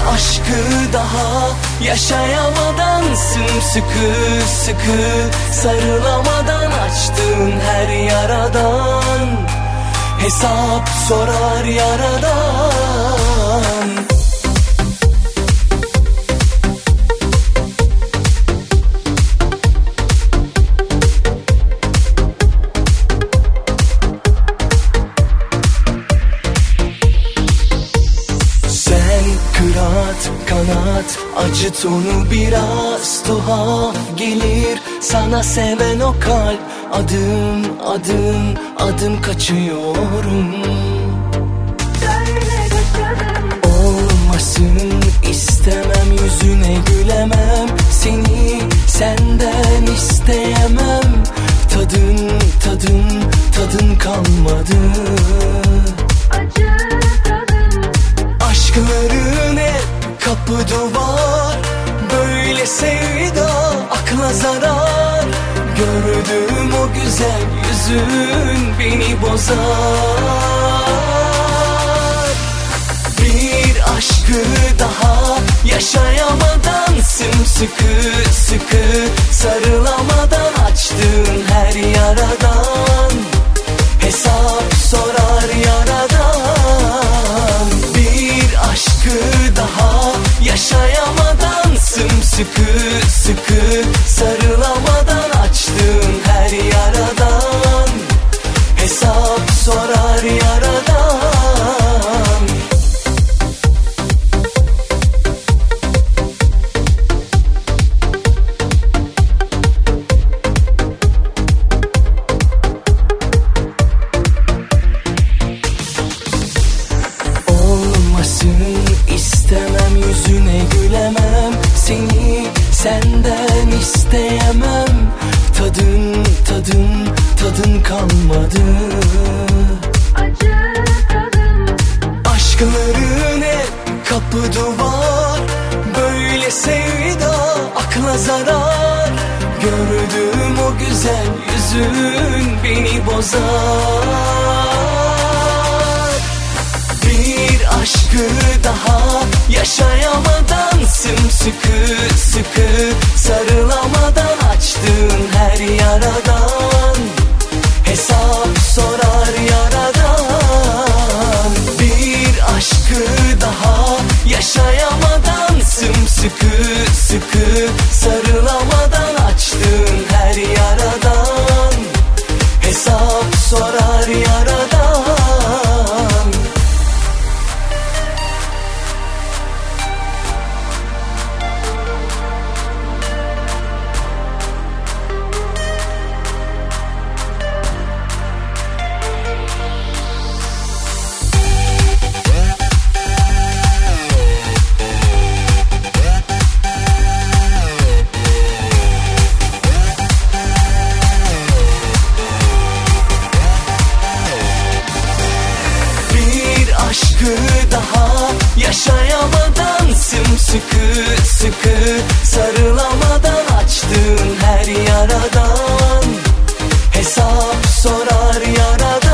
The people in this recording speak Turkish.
aşkı daha yaşayamadan, sımsıkı sıkı sarılamadan, açtığın her yaradan hesap sorar yaradan. Kırat kanat, acıt onu biraz, tuhaf gelir sana seven o kalp. Adım adım adım kaçıyorum. Olmasın istemem, yüzüne gülemem, seni senden isteyemem. Tadın tadın tadın kalmadı. Aşkların hep kapı duvar, böyle sevda akla zarar. Gördüğüm o güzel yüzün beni bozar. Bir aşkı daha yaşayamadan, sımsıkı sıkı sarılamadan, açtığın her yaradan hesap sorar yaradan. Bir aşkı daha yaşayamadan, sımsıkı sıkı sarılamadan, açtığın her yaradan hesap sorar yaradan. İstemem, yüzüne gülemem, seni senden isteyemem. Tadın tadın tadın kalmadı. Acı tadım. Aşkların hep kapı duvar, böyle sevda akla zarar. Gördüğüm o güzel yüzün beni bozar. Bir aşkı daha yaşayamadan, sımsıkı sıkı sarılamadan, açtığın her yaradan hesap sorar yaradan. Bir aşkı daha yaşayamadan, sımsıkı sıkı sarılamadan, açtığın her yaradan hesap sorar yaradan. Aşkı daha yaşayamadan, sımsıkı sıkı sarılamadan, açtığın her yaradan hesap sorar yaradan.